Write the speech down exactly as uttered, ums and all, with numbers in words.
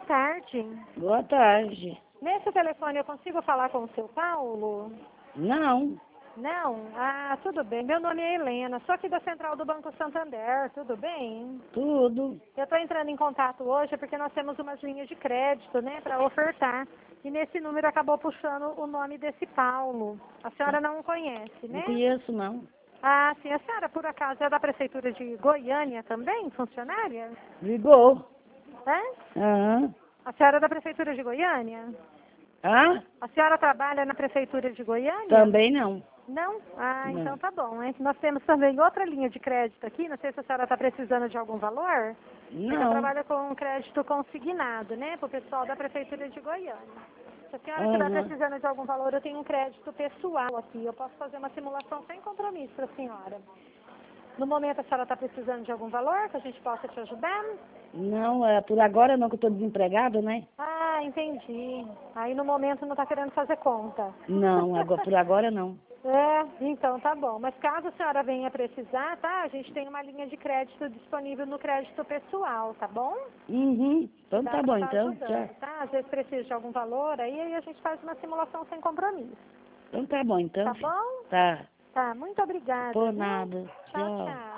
tarde. Boa tarde. Nesse telefone eu consigo falar com o seu Paulo? Não. Não? Ah, tudo bem. Meu nome é Helena, sou aqui da Central do Banco Santander, tudo bem? Tudo. Eu estou entrando em contato hoje porque nós temos umas linhas de crédito, né, para ofertar. E nesse número acabou puxando o nome desse Paulo. A senhora não o conhece, né? Não conheço, não. Ah, sim. A senhora, por acaso, é da Prefeitura de Goiânia também, funcionária? Ligou. É? Aham. A senhora é da Prefeitura de Goiânia? Ah? A senhora trabalha na Prefeitura de Goiânia? Também não. Não? Ah, Não. então tá bom. Hein? Nós temos também outra linha de crédito aqui, não sei se a senhora está precisando de algum valor. Porque eu Não. trabalho com crédito consignado, né, para o pessoal da Prefeitura de Goiânia. Se a senhora estiver Aham. precisando de algum valor, eu tenho um crédito pessoal aqui. Eu posso fazer uma simulação sem compromisso para a senhora. No momento, a senhora está precisando de algum valor que a gente possa te ajudar? Não, é por agora não, que eu estou desempregado, né? Ah, entendi. Aí no momento não está querendo fazer conta. Não, agora, por agora não. É, então tá bom. Mas caso a senhora venha precisar, tá? A gente tem uma linha de crédito disponível no crédito pessoal, tá bom? Uhum. Então Dá tá pra bom, tá então. ajudando, Tchau. tá? Às vezes precisa de algum valor, aí, aí a gente faz uma simulação sem compromisso. Então tá bom, então. Tá bom? Tá. Tá, muito obrigada. Por Viu? nada. Tchau, Tchau. tchau.